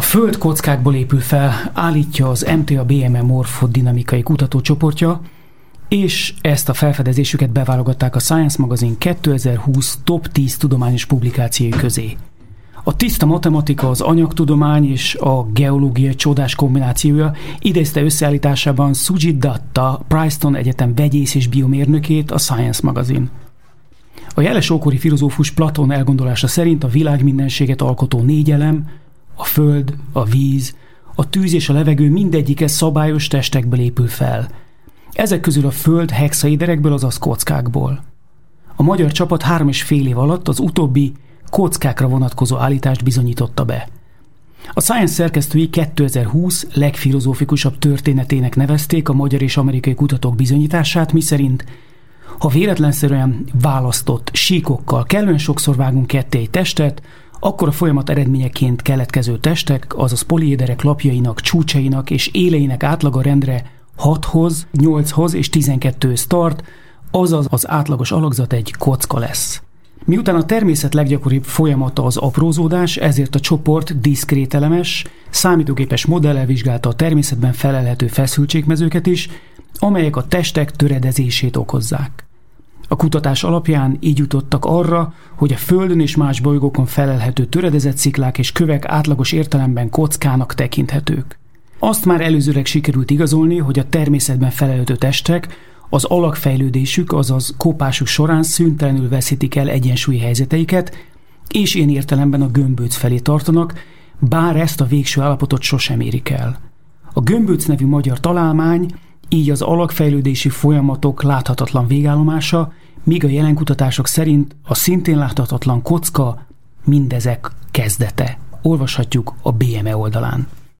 A Föld kockákból épül fel, állítja az MTA BME morfodinamikai kutatócsoportja, és ezt a felfedezésüket beválogatták a Science Magazine 2020 top 10 tudományos publikációi közé. A tiszta matematika, az anyagtudomány és a geológia csodás kombinációja idézte összeállításában Sujit Datta, Princeton Egyetem vegyész és biomérnökét a Science Magazine. A jeles ókori filozófus Platón elgondolása szerint a világ mindenséget alkotó 4 elem, a föld, a víz, a tűz és a levegő mindegyike szabályos testekből épül fel. Ezek közül a föld hexaiderekből, azaz kockákból. A magyar csapat 3,5 év alatt az utóbbi kockákra vonatkozó állítást bizonyította be. A Science szerkesztői 2020 legfilozófikusabb történetének nevezték a magyar és amerikai kutatók bizonyítását, miszerint ha véletlenszerűen választott síkokkal kellően sokszor vágunk ketté egy testet, akkor a folyamat eredményeként keletkező testek, azaz poliéderek lapjainak, csúcsainak és éleinek átlaga rendre 6-hoz, 8-hoz és 12-höz tart, azaz az átlagos alakzat egy kocka lesz. Miután a természet leggyakoribb folyamata az aprózódás, ezért a csoport diszkrételemes, számítógépes modellel vizsgálta a természetben felelhető feszültségmezőket is, amelyek a testek töredezését okozzák. A kutatás alapján így jutottak arra, hogy a Földön és más bolygókon felelhető töredezett sziklák és kövek átlagos értelemben kockának tekinthetők. Azt már előzőleg sikerült igazolni, hogy a természetben felelhető testek az alakfejlődésük, azaz kopásuk során szüntelenül veszítik el egyensúlyi helyzeteiket, és ilyen értelemben a gömböc felé tartanak, bár ezt a végső állapotot sosem érik el. A gömböc nevű magyar találmány így az alakfejlődési folyamatok láthatatlan végállomása, míg a jelen kutatások szerint a szintén láthatatlan kocka mindezek kezdete. Olvashatjuk a BME oldalán.